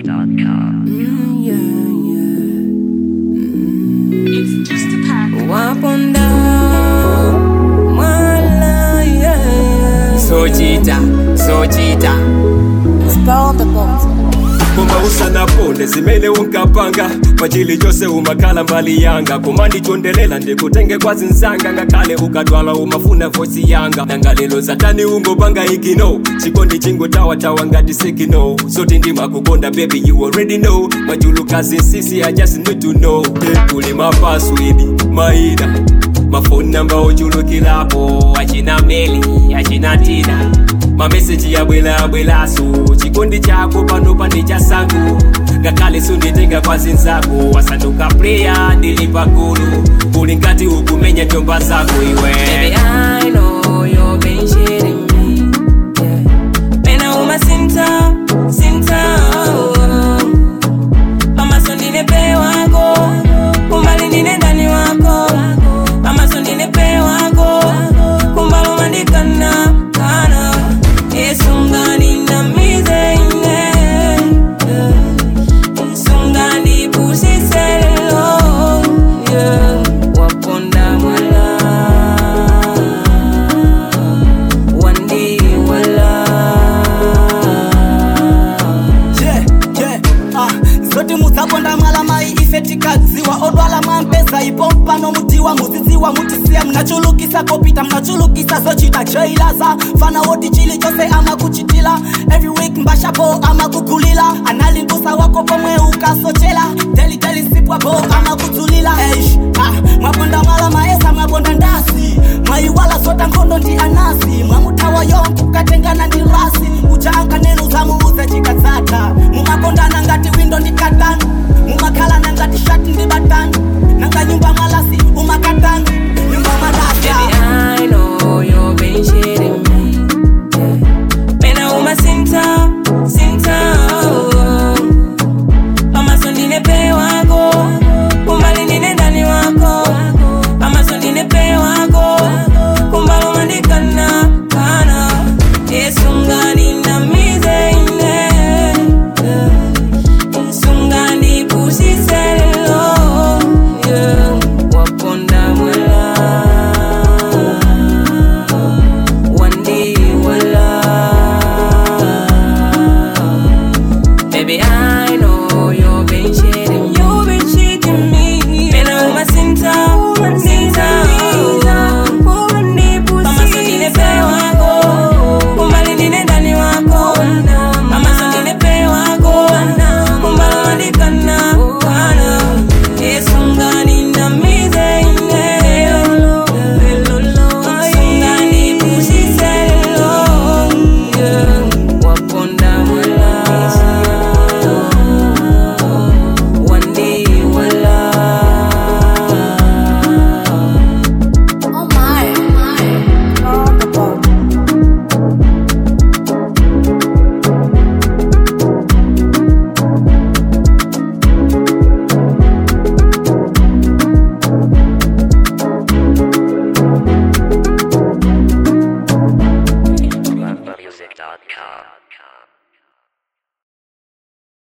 ZWAP.com. It's just a pack. Up and down, my life, yeah. So cheetah. Spawn the boat. Kumausa na ponde zimene unkapanga pachili chose umakala mbali yanga kumandi chondelela ndikutenge kwa zinzanga ngakale ukadwala umafuna voice yanga nangalelo zatani ungopanga ikino chikondi chingo tawa ngati sikino soti ndima kukonda baby you already know majulu kazi sisi I just need to know kuli password maida phone number ojulukilapo achina meli achina tina message ya bwela so chikondi chako pano pandi cha sangu ngakale sunditenga kwa zinzako wasanduka player ndilipa gulu kulingati ukumenya jomba zako iwe. Baby, I know you've been shitting me, yeah. Pena umasinta Mama sondine pe wako kumbali nine ndani wako Mama sondine pe wako kumbali umandikana kana Esungani na mizenge Esungani pusiselo yeah. Waponda mwala Wandi wala Zoti muzaponda mwala mai ifetikadziwa odwala mampesa ipompa no mutiwa muziziwa mutisia mnachulukisa kopita mnachulukisa zochita jailaza fana woti chili chose ama kuchitila every week mbashapo ama kukulila analimbusa wako pomwe ukasochela teli sipwa bo ama kutulila mwaponda mwala maesa mwaponda ndasi maiwala sota ngondo ndi anasi mwamutawa yonku katengana ndi rasi